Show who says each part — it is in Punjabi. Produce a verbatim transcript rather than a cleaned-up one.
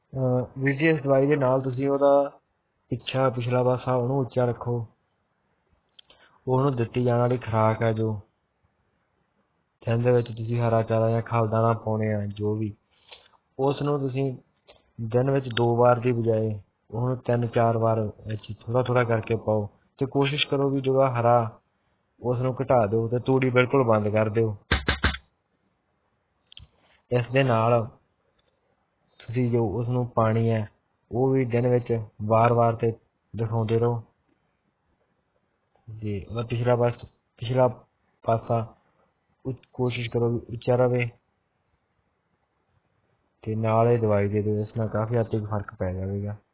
Speaker 1: ਅਹ ਵੀਰ ਜੀ ਇਸ ਦਵਾਈ ਦੇ ਨਾਲ ਤੁਸੀਂ ਉਹਦਾ ਪਿੱਛਾ ਪਿਛਲਾ ਪਾਸਾ ਉਹਨੂੰ ਉੱਚਾ ਰੱਖੋ। ਉਹਨੂੰ ਦਿੱਤੀ ਜਾਣ ਵਾਲੀ ਖੁਰਾਕ ਹੈ ਜੋ ਦਿਨ ਦੇ ਵਿੱਚ ਤੁਸੀਂ ਹਰਾ ਚਾਰਾ ਜਾਂ ਖਲ ਦਾਣਾ ਪਾਉਣੇ ਆ, ਜੋ ਵੀ ਉਸ ਨੂੰ ਤੁਸੀਂ ਦਿਨ ਵਿੱਚ ਦੋ ਵਾਰ ਦੀ ਬਜਾਏ ਉਹਨੂੰ ਤਿੰਨ ਚਾਰ ਵਾਰ ਵਿੱਚ ਥੋੜ੍ਹਾ ਥੋੜ੍ਹਾ ਕਰਕੇ ਪਾਓ। ਅਤੇ ਕੋਸ਼ਿਸ਼ ਕਰੋ ਵੀ ਜਿਹੜਾ ਹਰਾ ਉਸ ਨੂੰ ਘਟਾ ਦਿਓ ਅਤੇ ਤੂੜੀ ਬਿਲਕੁਲ ਬੰਦ ਕਰ ਦਿਓ। ਇਸ ਦੇ ਨਾਲ ਤੁਸੀਂ ਜੋ ਉਸਨੂੰ ਪਾਣੀ ਹੈ ਉਹ ਵੀ ਦਿਨ ਵਿੱਚ ਵਾਰ ਵਾਰ 'ਤੇ ਦਿਖਾਉਂਦੇ ਰਹੋ। ਜੀ ਉਹਦਾ ਪਿਛਲਾ ਪਾਸ ਪਿਛਲਾ ਪਾਸਾ ਕੋਸ਼ਿਸ਼ ਕਰੋ ਵੀ ਉੱਚਾ ਰਹੇ ਅਤੇ ਨਾਲ ਇਹ ਦਵਾਈ ਦੇ ਦਿਓ। ਇਸ ਨਾਲ ਕਾਫੀ ਹੱਦ ਤੱਕ ਫਰਕ ਪੈ ਜਾਵੇਗਾ।